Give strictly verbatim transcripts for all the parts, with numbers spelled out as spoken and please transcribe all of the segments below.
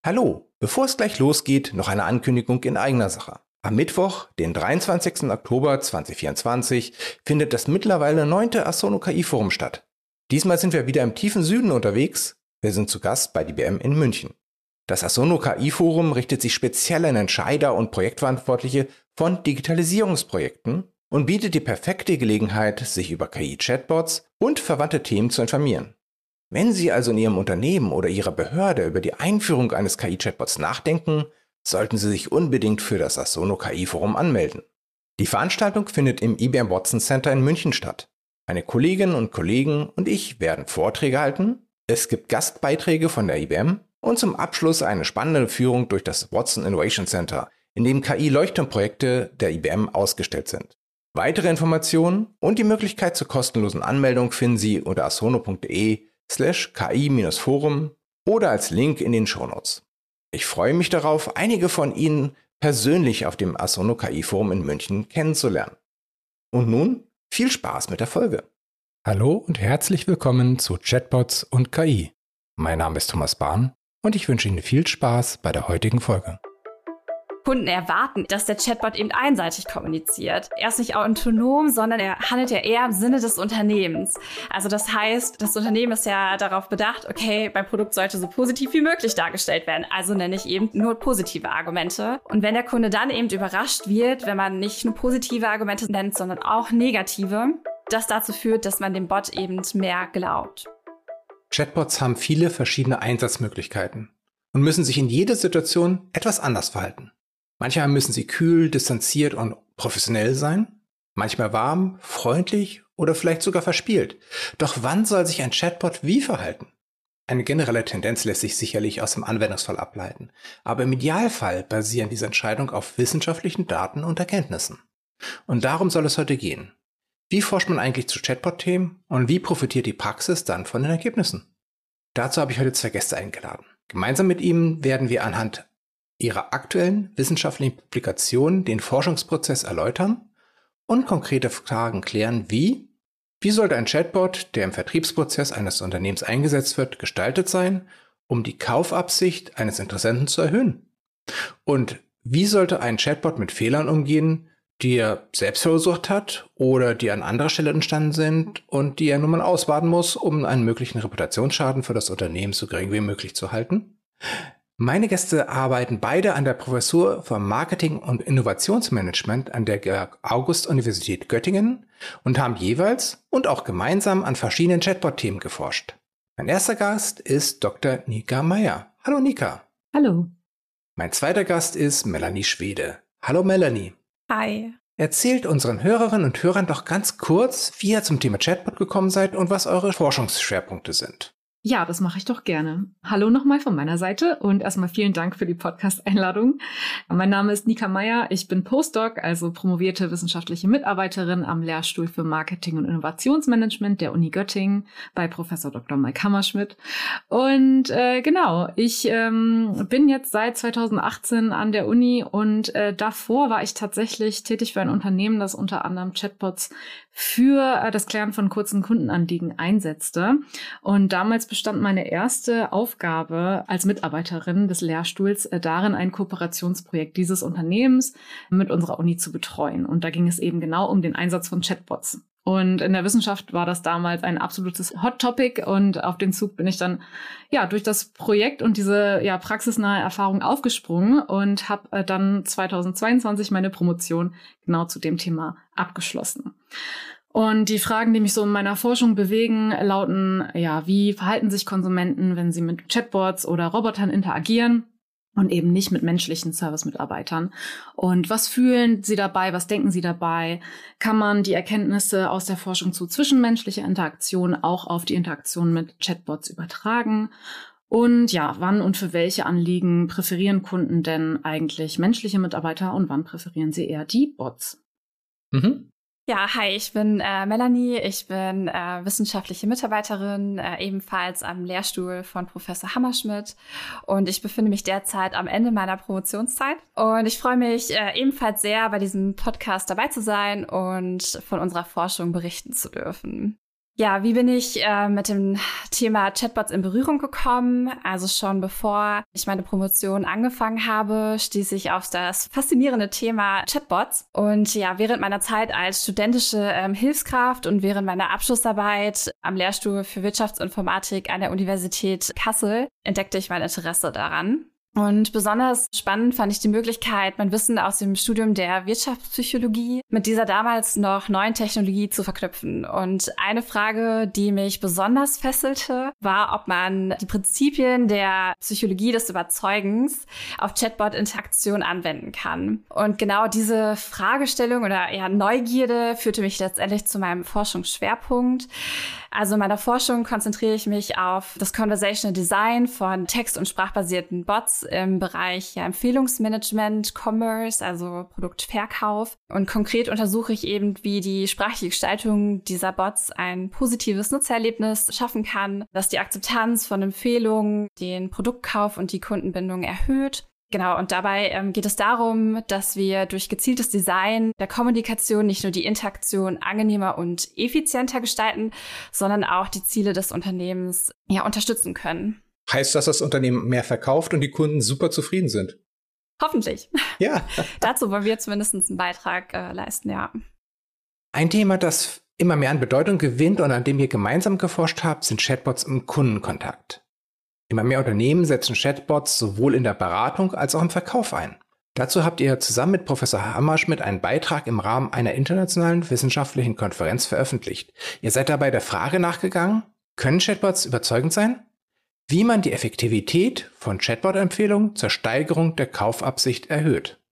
Hallo, bevor es gleich losgeht, noch eine Ankündigung in eigener Sache. Am Mittwoch, den dreiundzwanzigsten Oktober zweitausendvierundzwanzig, findet das mittlerweile neunte Asono K I-Forum statt. Diesmal sind wir wieder im tiefen Süden unterwegs. Wir sind zu Gast bei I B M in München. Das Asono K I-Forum richtet sich speziell an Entscheider und Projektverantwortliche von Digitalisierungsprojekten und bietet die perfekte Gelegenheit, sich über K I-Chatbots und verwandte Themen zu informieren. Wenn Sie also in Ihrem Unternehmen oder Ihrer Behörde über die Einführung eines K I-Chatbots nachdenken, sollten Sie sich unbedingt für das Asono K I-Forum anmelden. Die Veranstaltung findet im I B M Watson Center in München statt. Meine Kolleginnen und Kollegen und ich werden Vorträge halten, es gibt Gastbeiträge von der I B M und zum Abschluss eine spannende Führung durch das Watson Innovation Center, in dem K I-Leuchtturmprojekte der I B M ausgestellt sind. Weitere Informationen und die Möglichkeit zur kostenlosen Anmeldung finden Sie unter asono.de slash ki-forum oder als Link in den Shownotes. Ich freue mich darauf, einige von Ihnen persönlich auf dem Asono K I-Forum in München kennenzulernen. Und nun viel Spaß mit der Folge. Hallo und herzlich willkommen zu Chatbots und K I. Mein Name ist Thomas Bahn und ich wünsche Ihnen viel Spaß bei der heutigen Folge. Kunden erwarten, dass der Chatbot eben einseitig kommuniziert. Er ist nicht autonom, sondern er handelt ja eher im Sinne des Unternehmens. Also das heißt, das Unternehmen ist ja darauf bedacht, okay, mein Produkt sollte so positiv wie möglich dargestellt werden. Also nenne ich eben nur positive Argumente. Und wenn der Kunde dann eben überrascht wird, wenn man nicht nur positive Argumente nennt, sondern auch negative, das dazu führt, dass man dem Bot eben mehr glaubt. Chatbots haben viele verschiedene Einsatzmöglichkeiten und müssen sich in jeder Situation etwas anders verhalten. Manchmal müssen sie kühl, distanziert und professionell sein, manchmal warm, freundlich oder vielleicht sogar verspielt. Doch wann soll sich ein Chatbot wie verhalten? Eine generelle Tendenz lässt sich sicherlich aus dem Anwendungsfall ableiten, aber im Idealfall basieren diese Entscheidungen auf wissenschaftlichen Daten und Erkenntnissen. Und darum soll es heute gehen. Wie forscht man eigentlich zu Chatbot-Themen und wie profitiert die Praxis dann von den Ergebnissen? Dazu habe ich heute zwei Gäste eingeladen. Gemeinsam mit ihm werden wir anhand ihrer aktuellen wissenschaftlichen Publikationen den Forschungsprozess erläutern und konkrete Fragen klären wie, wie sollte ein Chatbot, der im Vertriebsprozess eines Unternehmens eingesetzt wird, gestaltet sein, um die Kaufabsicht eines Interessenten zu erhöhen? Und wie sollte ein Chatbot mit Fehlern umgehen, die er selbst verursacht hat oder die an anderer Stelle entstanden sind und die er nun mal ausbaden muss, um einen möglichen Reputationsschaden für das Unternehmen so gering wie möglich zu halten? Meine Gäste arbeiten beide an der Professur für Marketing und Innovationsmanagement an der Georg-August-Universität Göttingen und haben jeweils und auch gemeinsam an verschiedenen Chatbot-Themen geforscht. Mein erster Gast ist Doktor Nika Meyer. Hallo Nika. Hallo. Mein zweiter Gast ist Melanie Schwede. Hallo Melanie. Hi. Erzählt unseren Hörerinnen und Hörern doch ganz kurz, wie ihr zum Thema Chatbot gekommen seid und was eure Forschungsschwerpunkte sind. Ja, das mache ich doch gerne. Hallo nochmal von meiner Seite und erstmal vielen Dank für die Podcast-Einladung. Mein Name ist Nika Meyer, ich bin Postdoc, also promovierte wissenschaftliche Mitarbeiterin am Lehrstuhl für Marketing und Innovationsmanagement der Uni Göttingen bei Professor Doktor Mike Hammerschmidt. Und äh, genau, ich ähm, bin jetzt seit zweitausendachtzehn an der Uni und äh, davor war ich tatsächlich tätig für ein Unternehmen, das unter anderem Chatbots für äh, das Klären von kurzen Kundenanliegen einsetzte. Und damals bestand meine erste Aufgabe als Mitarbeiterin des Lehrstuhls äh, darin, ein Kooperationsprojekt dieses Unternehmens mit unserer Uni zu betreuen. Und da ging es eben genau um den Einsatz von Chatbots. Und in der Wissenschaft war das damals ein absolutes Hot Topic und auf den Zug bin ich dann ja durch das Projekt und diese ja praxisnahe Erfahrung aufgesprungen und habe äh, dann zweitausendzweiundzwanzig meine Promotion genau zu dem Thema abgeschlossen. Und die Fragen, die mich so in meiner Forschung bewegen, lauten, ja, wie verhalten sich Konsumenten, wenn sie mit Chatbots oder Robotern interagieren und eben nicht mit menschlichen Service-Mitarbeitern? Und was fühlen sie dabei? Was denken sie dabei? Kann man die Erkenntnisse aus der Forschung zu zwischenmenschlicher Interaktion auch auf die Interaktion mit Chatbots übertragen? Und ja, wann und für welche Anliegen präferieren Kunden denn eigentlich menschliche Mitarbeiter und wann präferieren sie eher die Bots? Mhm. Ja, hi, ich bin äh, Melanie, ich bin äh, wissenschaftliche Mitarbeiterin, äh, ebenfalls am Lehrstuhl von Professor Hammerschmidt und ich befinde mich derzeit am Ende meiner Promotionszeit und ich freue mich äh, ebenfalls sehr, bei diesem Podcast dabei zu sein und von unserer Forschung berichten zu dürfen. Ja, wie bin ich äh, mit dem Thema Chatbots in Berührung gekommen? Also schon bevor ich meine Promotion angefangen habe, stieß ich auf das faszinierende Thema Chatbots. Und ja, während meiner Zeit als studentische ähm, Hilfskraft und während meiner Abschlussarbeit am Lehrstuhl für Wirtschaftsinformatik an der Universität Kassel entdeckte ich mein Interesse daran. Und besonders spannend fand ich die Möglichkeit, mein Wissen aus dem Studium der Wirtschaftspsychologie mit dieser damals noch neuen Technologie zu verknüpfen. Und eine Frage, die mich besonders fesselte, war, ob man die Prinzipien der Psychologie des Überzeugens auf Chatbot-Interaktion anwenden kann. Und genau diese Fragestellung oder eher Neugierde führte mich letztendlich zu meinem Forschungsschwerpunkt. Also in meiner Forschung konzentriere ich mich auf das Conversational Design von text- und sprachbasierten Bots im Bereich ja, Empfehlungsmanagement, Commerce, also Produktverkauf. Und konkret untersuche ich eben, wie die sprachliche Gestaltung dieser Bots ein positives Nutzererlebnis schaffen kann, dass die Akzeptanz von Empfehlungen den Produktkauf und die Kundenbindung erhöht. Genau, und dabei ähm, geht es darum, dass wir durch gezieltes Design der Kommunikation nicht nur die Interaktion angenehmer und effizienter gestalten, sondern auch die Ziele des Unternehmens ja unterstützen können. Heißt das, dass das Unternehmen mehr verkauft und die Kunden super zufrieden sind? Hoffentlich. Ja. Dazu wollen wir zumindest einen Beitrag äh, leisten, ja. Ein Thema, das immer mehr an Bedeutung gewinnt und an dem ihr gemeinsam geforscht habt, sind Chatbots im Kundenkontakt. Immer mehr Unternehmen setzen Chatbots sowohl in der Beratung als auch im Verkauf ein. Dazu habt ihr zusammen mit Professor Hammerschmidt einen Beitrag im Rahmen einer internationalen wissenschaftlichen Konferenz veröffentlicht. Ihr seid dabei der Frage nachgegangen, können Chatbots überzeugend sein? Wie man die Effektivität von Chatbot-Empfehlungen zur Steigerung der Kaufabsicht erhöht.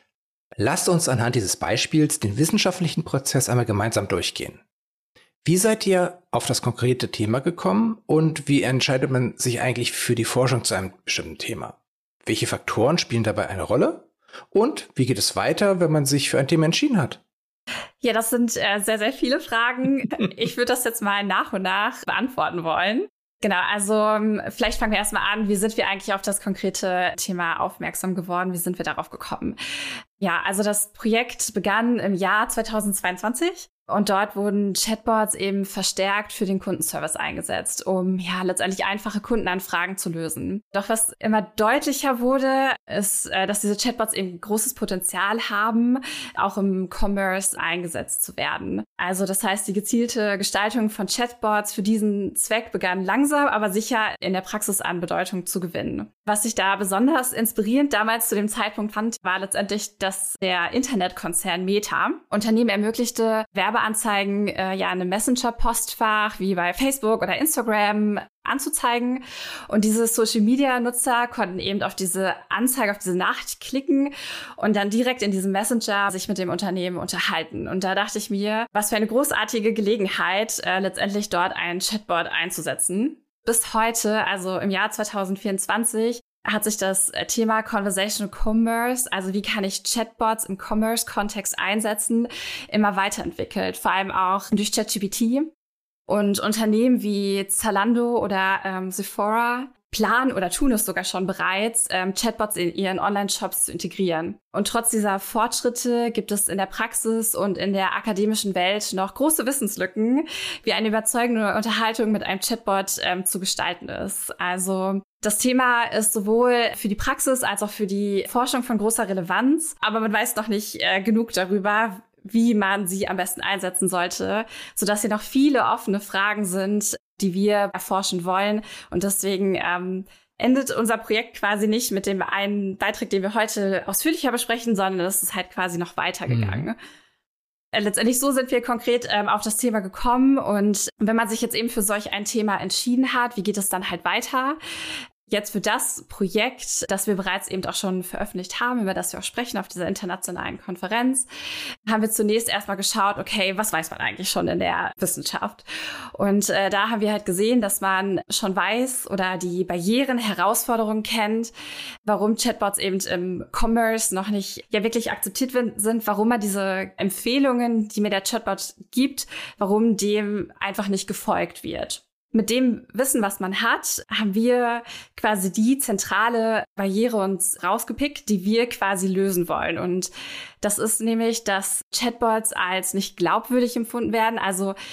Lasst uns anhand dieses Beispiels den wissenschaftlichen Prozess einmal gemeinsam durchgehen. Wie seid ihr auf das konkrete Thema gekommen und wie entscheidet man sich eigentlich für die Forschung zu einem bestimmten Thema? Welche Faktoren spielen dabei eine Rolle? Und wie geht es weiter, wenn man sich für ein Thema entschieden hat? Ja, das sind äh, sehr, sehr viele Fragen. Ich würde das jetzt mal nach und nach beantworten wollen. Genau, also vielleicht fangen wir erstmal an. Wie sind wir eigentlich auf das konkrete Thema aufmerksam geworden? Wie sind wir darauf gekommen? Ja, also das Projekt begann im Jahr zweitausendzweiundzwanzig. Und dort wurden Chatbots eben verstärkt für den Kundenservice eingesetzt, um ja letztendlich einfache Kundenanfragen zu lösen. Doch was immer deutlicher wurde, ist, dass diese Chatbots eben großes Potenzial haben, auch im Commerce eingesetzt zu werden. Also das heißt, die gezielte Gestaltung von Chatbots für diesen Zweck begann langsam, aber sicher in der Praxis an Bedeutung zu gewinnen. Was ich da besonders inspirierend damals zu dem Zeitpunkt fand, war letztendlich, dass der Internetkonzern Meta Unternehmen ermöglichte, Werbeanzeigen äh, ja in einem Messenger-Postfach wie bei Facebook oder Instagram anzuzeigen. Und diese Social-Media-Nutzer konnten eben auf diese Anzeige, auf diese Nachricht klicken und dann direkt in diesem Messenger sich mit dem Unternehmen unterhalten. Und da dachte ich mir, was für eine großartige Gelegenheit, äh, letztendlich dort einen Chatbot einzusetzen. Bis heute, also im Jahr zweitausendvierundzwanzig, hat sich das Thema Conversational Commerce, also wie kann ich Chatbots im Commerce-Kontext einsetzen, immer weiterentwickelt. Vor allem auch durch ChatGPT. Und Unternehmen wie Zalando oder ähm, Sephora planen oder tun es sogar schon bereits, ähm, Chatbots in ihren Online-Shops zu integrieren. Und trotz dieser Fortschritte gibt es in der Praxis und in der akademischen Welt noch große Wissenslücken, wie eine überzeugende Unterhaltung mit einem Chatbot ähm, zu gestalten ist. Also das Thema ist sowohl für die Praxis als auch für die Forschung von großer Relevanz, aber man weiß noch nicht äh, genug darüber, wie man sie am besten einsetzen sollte, sodass hier noch viele offene Fragen sind, die wir erforschen wollen. Und deswegen ähm, endet unser Projekt quasi nicht mit dem einen Beitrag, den wir heute ausführlicher besprechen, sondern es ist halt quasi noch weitergegangen. Mhm. Äh, letztendlich so sind wir konkret ähm, auf das Thema gekommen. Und wenn man sich jetzt eben für solch ein Thema entschieden hat, wie geht es dann halt weiter? Jetzt für das Projekt, das wir bereits eben auch schon veröffentlicht haben, über das wir auch sprechen auf dieser internationalen Konferenz, haben wir zunächst erstmal geschaut, okay, was weiß man eigentlich schon in der Wissenschaft? Und äh, da haben wir halt gesehen, dass man schon weiß oder die Barrieren, Herausforderungen kennt, warum Chatbots eben im Commerce noch nicht ja wirklich akzeptiert sind, warum man diese Empfehlungen, die mir der Chatbot gibt, warum dem einfach nicht gefolgt wird. Mit dem Wissen, was man hat, haben wir quasi die zentrale Barriere uns rausgepickt, die wir quasi lösen wollen. Und das ist nämlich, dass Chatbots als nicht glaubwürdig empfunden werden. Also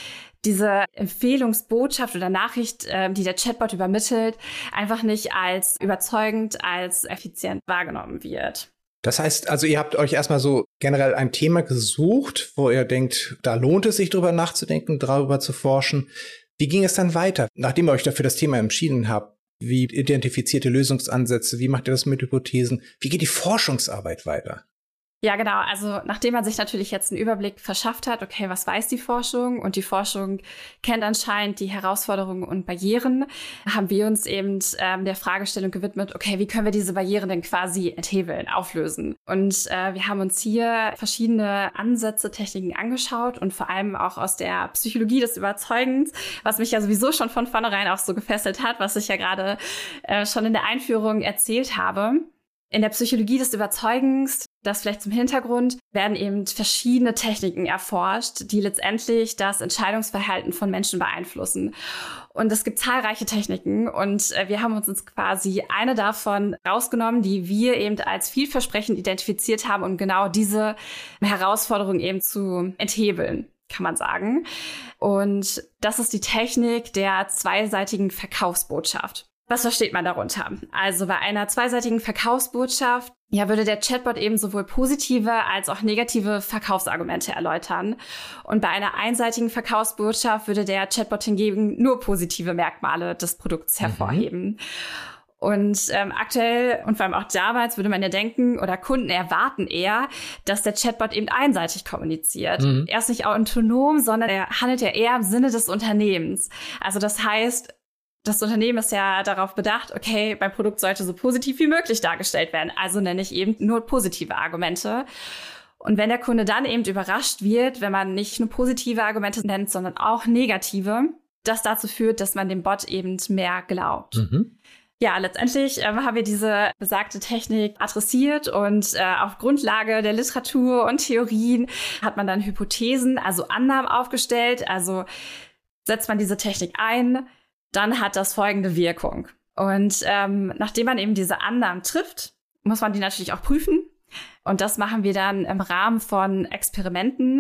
diese Empfehlungsbotschaft oder Nachricht, äh, die der Chatbot übermittelt, einfach nicht als überzeugend, als effizient wahrgenommen wird. Das heißt, also ihr habt euch erstmal so generell ein Thema gesucht, wo ihr denkt, da lohnt es sich drüber nachzudenken, darüber zu forschen. Wie ging es dann weiter, nachdem ihr euch dafür das Thema entschieden habt? Wie identifiziert ihr Lösungsansätze? Wie macht ihr das mit Hypothesen? Wie geht die Forschungsarbeit weiter? Ja, genau. Also nachdem man sich natürlich jetzt einen Überblick verschafft hat, okay, was weiß die Forschung? Und die Forschung kennt anscheinend die Herausforderungen und Barrieren, haben wir uns eben ähm, der Fragestellung gewidmet, okay, wie können wir diese Barrieren denn quasi enthebeln, auflösen? Und äh, wir haben uns hier verschiedene Ansätze, Techniken angeschaut und vor allem auch aus der Psychologie des Überzeugens, was mich ja sowieso schon von vornherein auch so gefesselt hat, was ich ja gerade äh, schon in der Einführung erzählt habe. In der Psychologie des Überzeugens, das vielleicht zum Hintergrund, werden eben verschiedene Techniken erforscht, die letztendlich das Entscheidungsverhalten von Menschen beeinflussen. Und es gibt zahlreiche Techniken und wir haben uns jetzt quasi eine davon rausgenommen, die wir eben als vielversprechend identifiziert haben, um genau diese Herausforderung eben zu enthebeln, kann man sagen. Und das ist die Technik der zweiseitigen Verkaufsbotschaft. Was versteht man darunter? Also bei einer zweiseitigen Verkaufsbotschaft, ja, würde der Chatbot eben sowohl positive als auch negative Verkaufsargumente erläutern. Und bei einer einseitigen Verkaufsbotschaft würde der Chatbot hingegen nur positive Merkmale des Produkts hervorheben. Mhm. Und ähm, aktuell und vor allem auch damals würde man ja denken, oder Kunden erwarten eher, dass der Chatbot eben einseitig kommuniziert. Mhm. Er ist nicht autonom, sondern er handelt ja eher im Sinne des Unternehmens. Also das heißt, das Unternehmen ist ja darauf bedacht, okay, mein Produkt sollte so positiv wie möglich dargestellt werden. Also nenne ich eben nur positive Argumente. Und wenn der Kunde dann eben überrascht wird, wenn man nicht nur positive Argumente nennt, sondern auch negative, das dazu führt, dass man dem Bot eben mehr glaubt. Mhm. Ja, letztendlich äh, haben wir diese besagte Technik adressiert und äh, auf Grundlage der Literatur und Theorien hat man dann Hypothesen, also Annahmen aufgestellt. Also setzt man diese Technik ein, dann hat das folgende Wirkung. Und ähm, nachdem man eben diese Annahmen trifft, muss man die natürlich auch prüfen. Und das machen wir dann im Rahmen von Experimenten.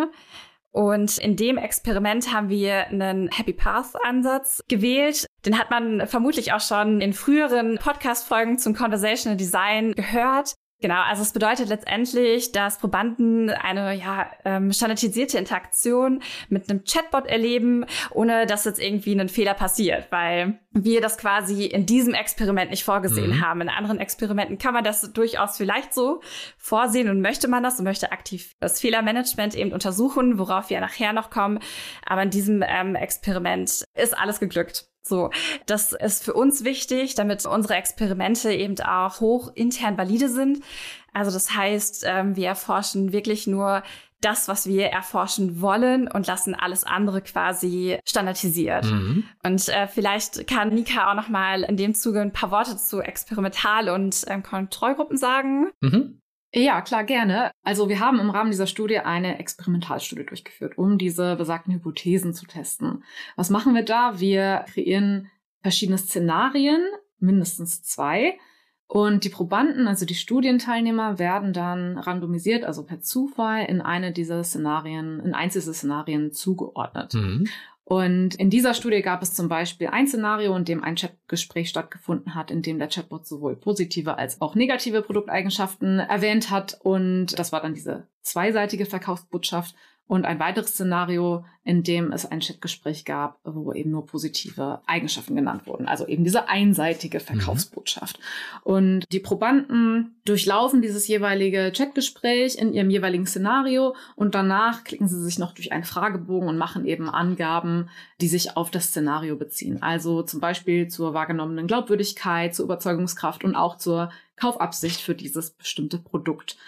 Und in dem Experiment haben wir einen Happy Path-Ansatz gewählt. Den hat man vermutlich auch schon in früheren Podcast-Folgen zum Conversational Design gehört. Genau, also es bedeutet letztendlich, dass Probanden eine ja ähm, standardisierte Interaktion mit einem Chatbot erleben, ohne dass jetzt irgendwie ein Fehler passiert, weil wir das quasi in diesem Experiment nicht vorgesehen mhm. haben. In anderen Experimenten kann man das durchaus vielleicht so vorsehen und möchte man das und möchte aktiv das Fehlermanagement eben untersuchen, worauf wir nachher noch kommen. Aber in diesem ähm, Experiment ist alles geglückt. So, das ist für uns wichtig, damit unsere Experimente eben auch hoch intern valide sind. Also das heißt, wir erforschen wirklich nur das, was wir erforschen wollen und lassen alles andere quasi standardisiert. Mhm. Und äh, vielleicht kann Nika auch noch mal in dem Zuge ein paar Worte zu Experimental- und ähm, Kontrollgruppen sagen. Mhm. Ja, klar, gerne. Also wir haben im Rahmen dieser Studie eine Experimentalstudie durchgeführt, um diese besagten Hypothesen zu testen. Was machen wir da? Wir kreieren verschiedene Szenarien, mindestens zwei. Und die Probanden, also die Studienteilnehmer, werden dann randomisiert, also per Zufall, in eine dieser Szenarien, in eins dieser Szenarien zugeordnet. Mhm. Und in dieser Studie gab es zum Beispiel ein Szenario, in dem ein Chatgespräch stattgefunden hat, in dem der Chatbot sowohl positive als auch negative Produkteigenschaften erwähnt hat. Und das war dann diese zweiseitige Verkaufsbotschaft. Und ein weiteres Szenario, in dem es ein Chatgespräch gab, wo eben nur positive Eigenschaften genannt wurden. Also eben diese einseitige Verkaufsbotschaft. Mhm. Und die Probanden durchlaufen dieses jeweilige Chatgespräch in ihrem jeweiligen Szenario und danach klicken sie sich noch durch einen Fragebogen und machen eben Angaben, die sich auf das Szenario beziehen. Also zum Beispiel zur wahrgenommenen Glaubwürdigkeit, zur Überzeugungskraft und auch zur Kaufabsicht für dieses bestimmte Produkt.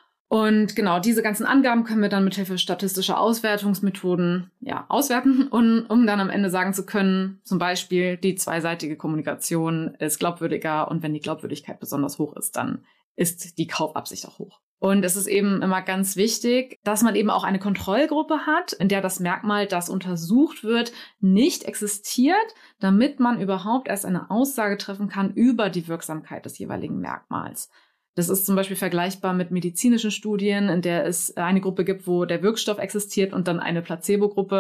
Und genau diese ganzen Angaben können wir dann mithilfe statistischer Auswertungsmethoden ja auswerten, und, um dann am Ende sagen zu können, zum Beispiel die zweiseitige Kommunikation ist glaubwürdiger und wenn die Glaubwürdigkeit besonders hoch ist, dann ist die Kaufabsicht auch hoch. Und es ist eben immer ganz wichtig, dass man eben auch eine Kontrollgruppe hat, in der das Merkmal, das untersucht wird, nicht existiert, damit man überhaupt erst eine Aussage treffen kann über die Wirksamkeit des jeweiligen Merkmals. Das ist zum Beispiel vergleichbar mit medizinischen Studien, in der es eine Gruppe gibt, wo der Wirkstoff existiert und dann eine Placebo-Gruppe,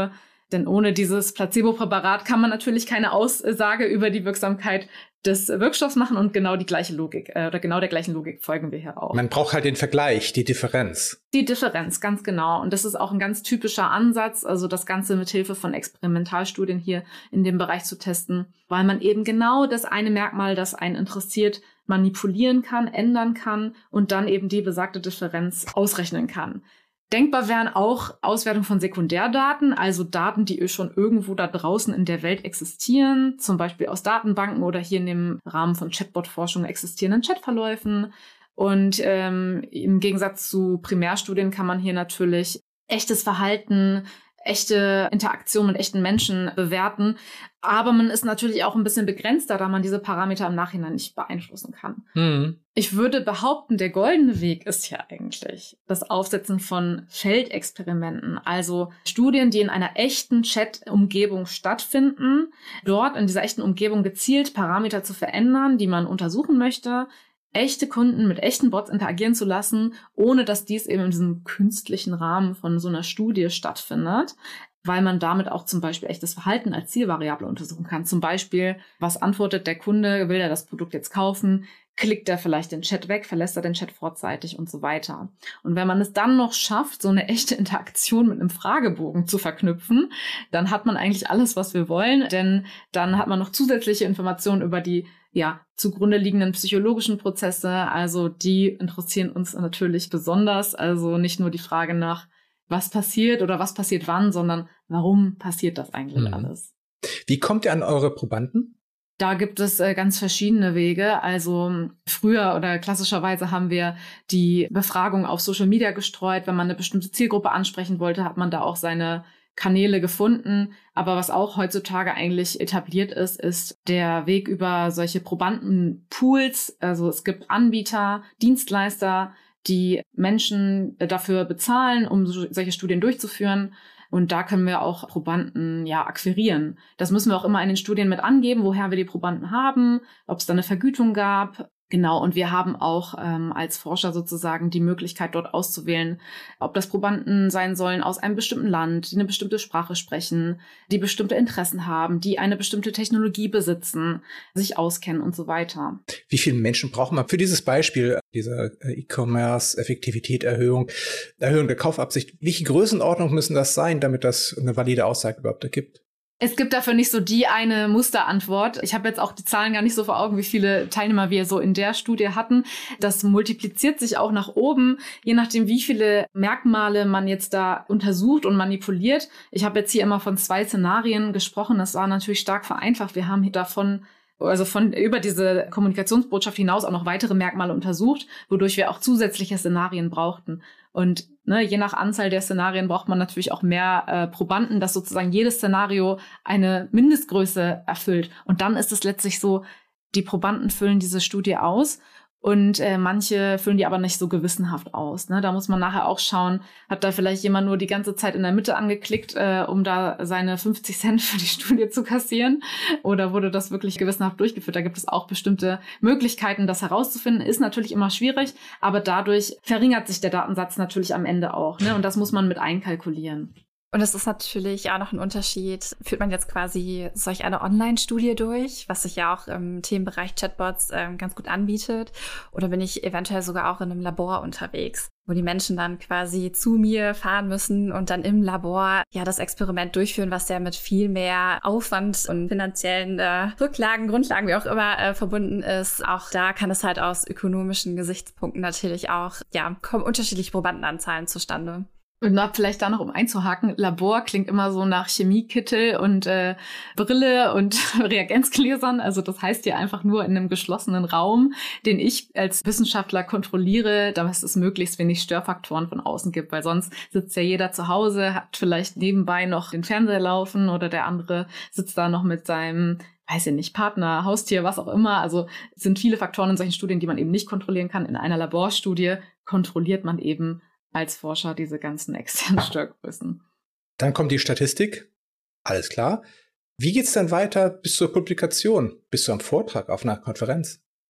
Denn ohne dieses Placebo-Präparat kann man natürlich keine Aussage über die Wirksamkeit des Wirkstoffs machen und genau die gleiche Logik, äh, oder genau der gleichen Logik folgen wir hier auch. Man braucht halt den Vergleich, die Differenz. Die Differenz, ganz genau. Und das ist auch ein ganz typischer Ansatz, also das Ganze mit Hilfe von Experimentalstudien hier in dem Bereich zu testen, weil man eben genau das eine Merkmal, das einen interessiert, manipulieren kann, ändern kann und dann eben die besagte Differenz ausrechnen kann. Denkbar wären auch Auswertung von Sekundärdaten, also Daten, die schon irgendwo da draußen in der Welt existieren, zum Beispiel aus Datenbanken oder hier in dem Rahmen von Chatbot-Forschung existierenden Chatverläufen. Und ähm, im Gegensatz zu Primärstudien kann man hier natürlich echtes Verhalten, echte Interaktion mit echten Menschen bewerten. Aber man ist natürlich auch ein bisschen begrenzter, da man diese Parameter im Nachhinein nicht beeinflussen kann. Mhm. Ich würde behaupten, der goldene Weg ist ja eigentlich das Aufsetzen von Feldexperimenten, also Studien, die in einer echten Chat-Umgebung stattfinden, dort in dieser echten Umgebung gezielt Parameter zu verändern, die man untersuchen möchte, echte Kunden mit echten Bots interagieren zu lassen, ohne dass dies eben in diesem künstlichen Rahmen von so einer Studie stattfindet, weil man damit auch zum Beispiel echtes Verhalten als Zielvariable untersuchen kann. Zum Beispiel, was antwortet der Kunde, will er das Produkt jetzt kaufen, klickt er vielleicht den Chat weg, verlässt er den Chat vorzeitig und so weiter. Und wenn man es dann noch schafft, so eine echte Interaktion mit einem Fragebogen zu verknüpfen, dann hat man eigentlich alles, was wir wollen, denn dann hat man noch zusätzliche Informationen über die ja, zugrunde liegenden psychologischen Prozesse, also die interessieren uns natürlich besonders, also nicht nur die Frage nach, was passiert oder was passiert wann, sondern warum passiert das eigentlich mhm. alles. Wie kommt ihr an eure Probanden? Da gibt es äh, ganz verschiedene Wege. Also früher oder klassischerweise haben wir die Befragung auf Social Media gestreut. Wenn man eine bestimmte Zielgruppe ansprechen wollte, hat man da auch seine Kanäle gefunden. Aber was auch heutzutage eigentlich etabliert ist, ist der Weg über solche Probandenpools. Also es gibt Anbieter, Dienstleister, die Menschen dafür bezahlen, um so, solche Studien durchzuführen. Und da können wir auch Probanden ja akquirieren. Das müssen wir auch immer in den Studien mit angeben, woher wir die Probanden haben, ob es da eine Vergütung gab. Genau, und wir haben auch ähm, als Forscher sozusagen die Möglichkeit, dort auszuwählen, ob das Probanden sein sollen aus einem bestimmten Land, die eine bestimmte Sprache sprechen, die bestimmte Interessen haben, die eine bestimmte Technologie besitzen, sich auskennen und so weiter. Wie viele Menschen braucht man für dieses Beispiel, diese E-Commerce-Effektivität, Erhöhung, Erhöhung der Kaufabsicht? Welche Größenordnung müssen das sein, damit das eine valide Aussage überhaupt ergibt? Es gibt dafür nicht so die eine Musterantwort. Ich habe jetzt auch die Zahlen gar nicht so vor Augen, wie viele Teilnehmer wir so in der Studie hatten. Das multipliziert sich auch nach oben, je nachdem, wie viele Merkmale man jetzt da untersucht und manipuliert. Ich habe jetzt hier immer von zwei Szenarien gesprochen. Das war natürlich stark vereinfacht. Wir haben davon also von über diese Kommunikationsbotschaft hinaus auch noch weitere Merkmale untersucht, wodurch wir auch zusätzliche Szenarien brauchten. Und ne, je nach Anzahl der Szenarien braucht man natürlich auch mehr äh, Probanden, dass sozusagen jedes Szenario eine Mindestgröße erfüllt. Und dann ist es letztlich so, die Probanden füllen diese Studie aus und äh, manche füllen die aber nicht so gewissenhaft aus. Ne? Da muss man nachher auch schauen, hat da vielleicht jemand nur die ganze Zeit in der Mitte angeklickt, äh, um da seine fünfzig Cent für die Studie zu kassieren? Oder wurde das wirklich gewissenhaft durchgeführt? Da gibt es auch bestimmte Möglichkeiten, das herauszufinden. Ist natürlich immer schwierig, aber dadurch verringert sich der Datensatz natürlich am Ende auch. Ne? Und das muss man mit einkalkulieren. Und es ist natürlich auch noch ein Unterschied, führt man jetzt quasi solch eine Online-Studie durch, was sich ja auch im Themenbereich Chatbots ähm, ganz gut anbietet, oder bin ich eventuell sogar auch in einem Labor unterwegs, wo die Menschen dann quasi zu mir fahren müssen und dann im Labor ja das Experiment durchführen, was ja mit viel mehr Aufwand und finanziellen äh, Rücklagen, Grundlagen, wie auch immer, äh, verbunden ist. Auch da kann es halt aus ökonomischen Gesichtspunkten natürlich auch, ja, kommen unterschiedliche Probandenanzahlen zustande. Und na, vielleicht da noch, um einzuhaken, Labor klingt immer so nach Chemiekittel und äh, Brille und Reagenzgläsern. Also das heißt ja einfach nur in einem geschlossenen Raum, den ich als Wissenschaftler kontrolliere, damit es möglichst wenig Störfaktoren von außen gibt. Weil sonst sitzt ja jeder zu Hause, hat vielleicht nebenbei noch den Fernseher laufen oder der andere sitzt da noch mit seinem, weiß ich nicht, Partner, Haustier, was auch immer. Also es sind viele Faktoren in solchen Studien, die man eben nicht kontrollieren kann. In einer Laborstudie kontrolliert man eben als Forscher diese ganzen externen Störgrößen. Dann kommt die Statistik. Alles klar. Wie geht's dann weiter bis zur Publikation, bis zu einem Vortrag auf einer Konferenz?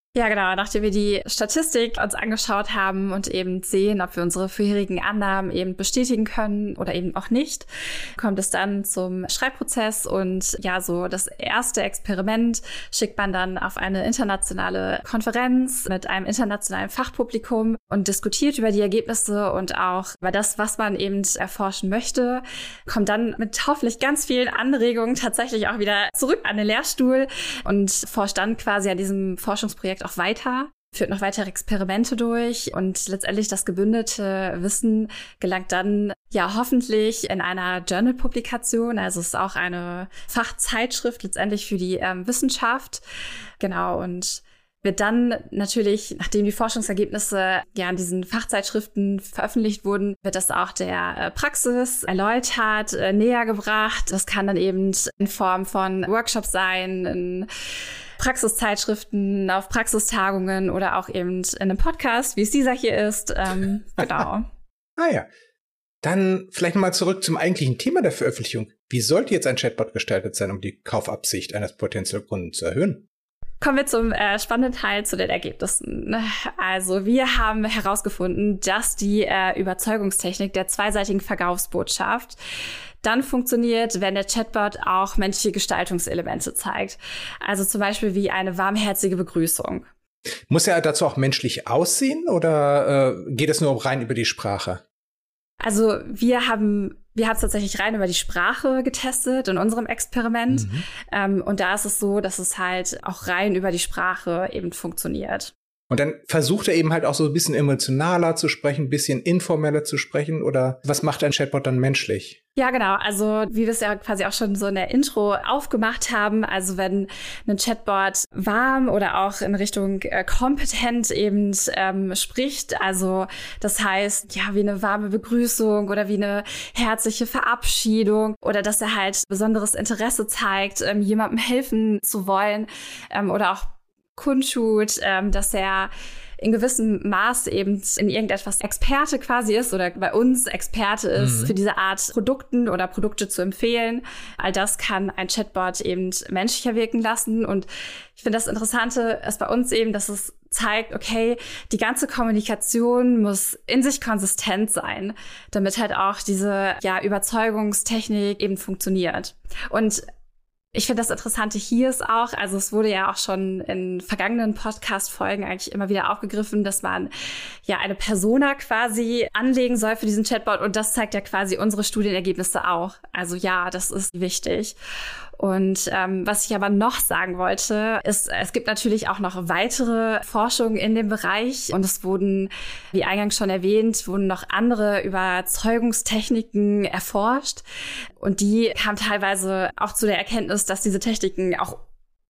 Ja, genau. Nachdem wir die Statistik uns angeschaut haben und eben sehen, ob wir unsere vorherigen Annahmen eben bestätigen können oder eben auch nicht, kommt es dann zum Schreibprozess. Und ja, so das erste Experiment schickt man dann auf eine internationale Konferenz mit einem internationalen Fachpublikum und diskutiert über die Ergebnisse und auch über das, was man eben erforschen möchte. Kommt dann mit hoffentlich ganz vielen Anregungen tatsächlich auch wieder zurück an den Lehrstuhl und forscht dann quasi an diesem Forschungsprojekt auch weiter, führt noch weitere Experimente durch und letztendlich das gebündelte Wissen gelangt dann ja hoffentlich in einer Journal-Publikation, also es ist auch eine Fachzeitschrift letztendlich für die ähm, Wissenschaft, genau, und wird dann natürlich, nachdem die Forschungsergebnisse ja in diesen Fachzeitschriften veröffentlicht wurden, wird das auch der äh, Praxis erläutert, äh, näher gebracht. Das kann dann eben in Form von Workshops sein, in Praxiszeitschriften, auf Praxistagungen oder auch eben in einem Podcast, wie es dieser hier ist. Ähm, genau. Ah ja. Dann vielleicht nochmal zurück zum eigentlichen Thema der Veröffentlichung. Wie sollte jetzt ein Chatbot gestaltet sein, um die Kaufabsicht eines potenziellen Kunden zu erhöhen? Kommen wir zum äh, spannenden Teil, zu den Ergebnissen. Also wir haben herausgefunden, dass die äh, Überzeugungstechnik der zweiseitigen Verkaufsbotschaft dann funktioniert, wenn der Chatbot auch menschliche Gestaltungselemente zeigt. Also zum Beispiel wie eine warmherzige Begrüßung. Muss er dazu auch menschlich aussehen oder äh, geht es nur rein über die Sprache? Also wir haben wir haben es tatsächlich rein über die Sprache getestet in unserem Experiment. Mhm. Ähm, und da ist es so, dass es halt auch rein über die Sprache eben funktioniert. Und dann versucht er eben halt auch so ein bisschen emotionaler zu sprechen, ein bisschen informeller zu sprechen, oder was macht ein Chatbot dann menschlich? Ja, genau. Also wie wir es ja quasi auch schon so in der Intro aufgemacht haben, also wenn ein Chatbot warm oder auch in Richtung äh, kompetent eben ähm, spricht, also das heißt, ja, wie eine warme Begrüßung oder wie eine herzliche Verabschiedung oder dass er halt besonderes Interesse zeigt, ähm, jemandem helfen zu wollen ähm, oder auch kundtut, ähm, dass er in gewissem Maß eben in irgendetwas Experte quasi ist oder bei uns Experte ist, mhm. für diese Art Produkten oder Produkte zu empfehlen. All das kann ein Chatbot eben menschlicher wirken lassen. Und ich finde, das Interessante ist bei uns eben, dass es zeigt, okay, die ganze Kommunikation muss in sich konsistent sein, damit halt auch diese ja Überzeugungstechnik eben funktioniert. Und ich finde, das Interessante hier ist auch, also es wurde ja auch schon in vergangenen Podcast-Folgen eigentlich immer wieder aufgegriffen, dass man ja eine Persona quasi anlegen soll für diesen Chatbot und das zeigt ja quasi unsere Studienergebnisse auch. Also ja, das ist wichtig. Und ähm, was ich aber noch sagen wollte, ist, es gibt natürlich auch noch weitere Forschung in dem Bereich und es wurden, wie eingangs schon erwähnt, wurden noch andere Überzeugungstechniken erforscht und die kamen teilweise auch zu der Erkenntnis, dass diese Techniken auch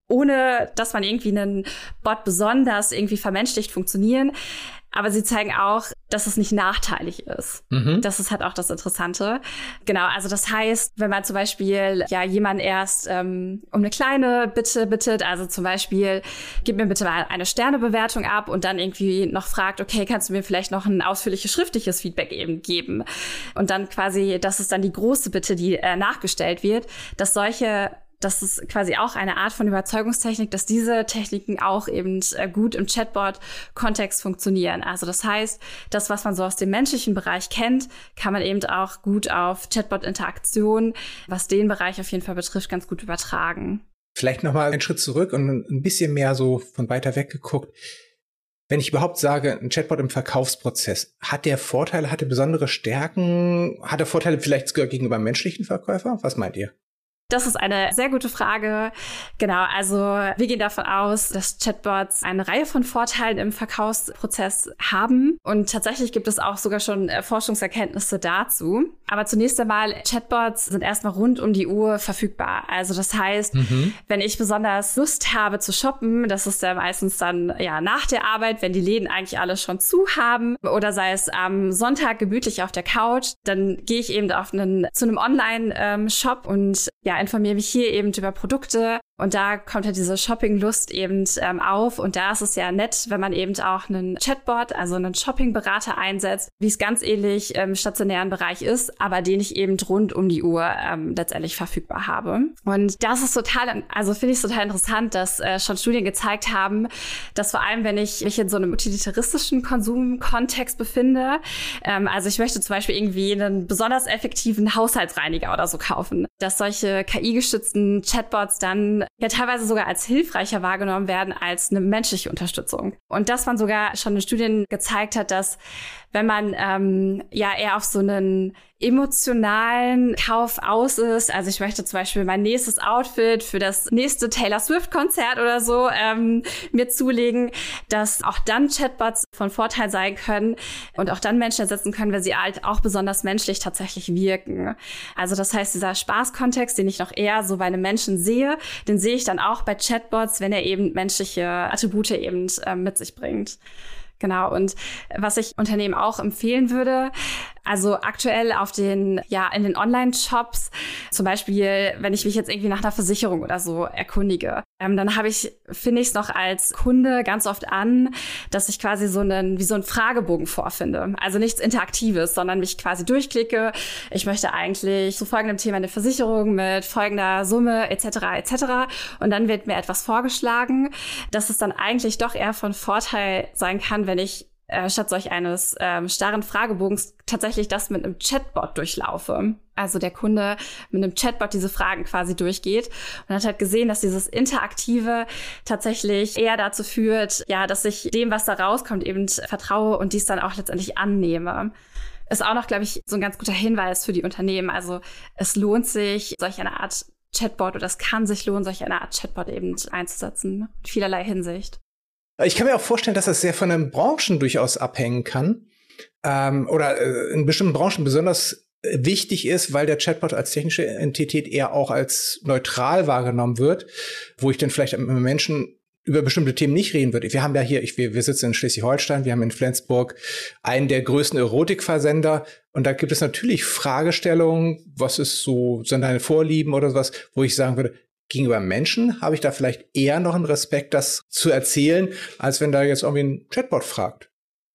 ohne, dass man irgendwie einen Bot besonders irgendwie vermenschlicht funktionieren. Aber sie zeigen auch, dass es nicht nachteilig ist. Mhm. Das ist halt auch das Interessante. Genau, also das heißt, wenn man zum Beispiel ja jemanden erst ähm, um eine kleine Bitte bittet, also zum Beispiel, gib mir bitte mal eine Sternebewertung ab und dann irgendwie noch fragt, okay, kannst du mir vielleicht noch ein ausführliches schriftliches Feedback eben geben? Und dann quasi, das ist dann die große Bitte, die äh, nachgestellt wird, dass solche Das ist quasi auch eine Art von Überzeugungstechnik, dass diese Techniken auch eben gut im Chatbot-Kontext funktionieren. Also das heißt, das, was man so aus dem menschlichen Bereich kennt, kann man eben auch gut auf Chatbot-Interaktion, was den Bereich auf jeden Fall betrifft, ganz gut übertragen. Vielleicht noch mal einen Schritt zurück und ein bisschen mehr so von weiter weg geguckt. Wenn ich überhaupt sage, ein Chatbot im Verkaufsprozess, hat der Vorteile, hat er besondere Stärken, hat er Vorteile vielleicht sogar gegenüber einem menschlichen Verkäufer? Was meint ihr? Das ist eine sehr gute Frage. Genau, also wir gehen davon aus, dass Chatbots eine Reihe von Vorteilen im Verkaufsprozess haben. Und tatsächlich gibt es auch sogar schon Forschungserkenntnisse dazu. Aber zunächst einmal, Chatbots sind erstmal rund um die Uhr verfügbar. Also das heißt, mhm. wenn ich besonders Lust habe zu shoppen, das ist ja meistens dann ja nach der Arbeit, wenn die Läden eigentlich alle schon zu haben, oder sei es am Sonntag gemütlich auf der Couch, dann gehe ich eben auf einen, zu einem Online-Shop und ja, informiere mich hier eben über Produkte Und da kommt halt diese Shoppinglust eben ähm, auf. Und da ist es ja nett, wenn man eben auch einen Chatbot, also einen Shoppingberater einsetzt, wie es ganz ähnlich im stationären Bereich ist, aber den ich eben rund um die Uhr ähm, letztendlich verfügbar habe. Und das ist total, also finde ich total interessant, dass äh, schon Studien gezeigt haben, dass vor allem, wenn ich mich in so einem utilitaristischen Konsumkontext befinde, ähm, also ich möchte zum Beispiel irgendwie einen besonders effektiven Haushaltsreiniger oder so kaufen, dass solche K I-gestützten Chatbots dann ja teilweise sogar als hilfreicher wahrgenommen werden als eine menschliche Unterstützung. Und dass man sogar schon in Studien gezeigt hat, dass wenn man ähm, ja eher auf so einen emotionalen Kauf aus ist, also ich möchte zum Beispiel mein nächstes Outfit für das nächste Taylor Swift-Konzert oder so ähm, mir zulegen, dass auch dann Chatbots von Vorteil sein können und auch dann Menschen ersetzen können, wenn sie halt auch besonders menschlich tatsächlich wirken. Also das heißt, dieser Spaßkontext, den ich noch eher so bei einem Menschen sehe, den sehe ich dann auch bei Chatbots, wenn er eben menschliche Attribute eben äh, mit sich bringt. Genau. Und was ich Unternehmen auch empfehlen würde, also aktuell auf den, ja, in den Online-Shops, zum Beispiel, wenn ich mich jetzt irgendwie nach einer Versicherung oder so erkundige, ähm, dann habe ich, finde ich es noch als Kunde ganz oft an, dass ich quasi so einen, wie so einen Fragebogen vorfinde. Also nichts Interaktives, sondern mich quasi durchklicke. Ich möchte eigentlich zu folgendem Thema eine Versicherung mit folgender Summe et cetera et cetera. Und dann wird mir etwas vorgeschlagen, dass es dann eigentlich doch eher von Vorteil sein kann, wenn ich äh, statt solch eines ähm, starren Fragebogens tatsächlich das mit einem Chatbot durchlaufe. Also der Kunde mit einem Chatbot diese Fragen quasi durchgeht und hat halt gesehen, dass dieses Interaktive tatsächlich eher dazu führt, ja, dass ich dem, was da rauskommt, eben vertraue und dies dann auch letztendlich annehme. Ist auch noch, glaube ich, so ein ganz guter Hinweis für die Unternehmen. Also es lohnt sich, solch eine Art Chatbot oder es kann sich lohnen, solch eine Art Chatbot eben einzusetzen, in vielerlei Hinsicht. Ich kann mir auch vorstellen, dass das sehr von den Branchen durchaus abhängen kann ähm, oder äh, in bestimmten Branchen besonders äh, wichtig ist, weil der Chatbot als technische Entität eher auch als neutral wahrgenommen wird, wo ich dann vielleicht mit Menschen über bestimmte Themen nicht reden würde. Wir haben ja hier, ich, wir, wir sitzen in Schleswig-Holstein, wir haben in Flensburg einen der größten Erotikversender und da gibt es natürlich Fragestellungen, was ist so, sind deine Vorlieben oder sowas, wo ich sagen würde, gegenüber Menschen habe ich da vielleicht eher noch einen Respekt, das zu erzählen, als wenn da jetzt irgendwie ein Chatbot fragt.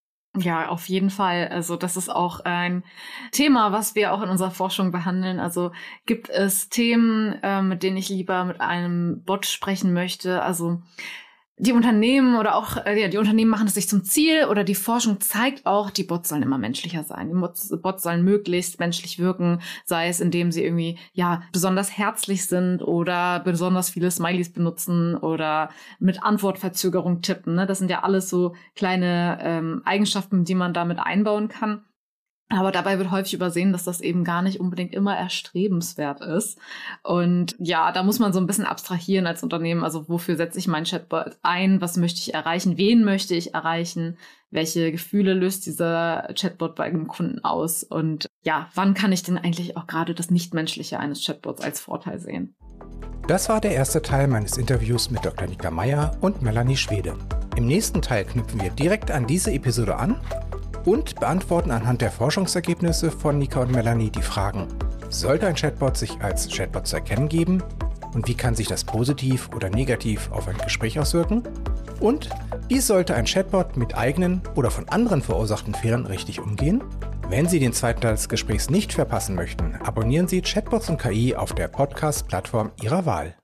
Ja, auf jeden Fall. Also das ist auch ein Thema, was wir auch in unserer Forschung behandeln. Also gibt es Themen, äh, mit denen ich lieber mit einem Bot sprechen möchte? Also die Unternehmen oder auch, äh, ja, die Unternehmen machen es sich zum Ziel oder die Forschung zeigt auch, die Bots sollen immer menschlicher sein. Die Bots, Bots sollen möglichst menschlich wirken, sei es indem sie irgendwie, ja, besonders herzlich sind oder besonders viele Smileys benutzen oder mit Antwortverzögerung tippen, ne? Das sind ja alles so kleine ähm, Eigenschaften, die man damit einbauen kann. Aber dabei wird häufig übersehen, dass das eben gar nicht unbedingt immer erstrebenswert ist. Und ja, da muss man so ein bisschen abstrahieren als Unternehmen. Also wofür setze ich meinen Chatbot ein? Was möchte ich erreichen? Wen möchte ich erreichen? Welche Gefühle löst dieser Chatbot bei einem Kunden aus? Und ja, wann kann ich denn eigentlich auch gerade das Nichtmenschliche eines Chatbots als Vorteil sehen? Das war der erste Teil meines Interviews mit Doktor Nika Meyer und Melanie Schwede. Im nächsten Teil knüpfen wir direkt an diese Episode an und beantworten anhand der Forschungsergebnisse von Nika und Melanie die Fragen: Sollte ein Chatbot sich als Chatbot zu erkennen geben? Und wie kann sich das positiv oder negativ auf ein Gespräch auswirken? Und wie sollte ein Chatbot mit eigenen oder von anderen verursachten Fehlern richtig umgehen? Wenn Sie den zweiten Teil des Gesprächs nicht verpassen möchten, abonnieren Sie Chatbots und K I auf der Podcast-Plattform Ihrer Wahl.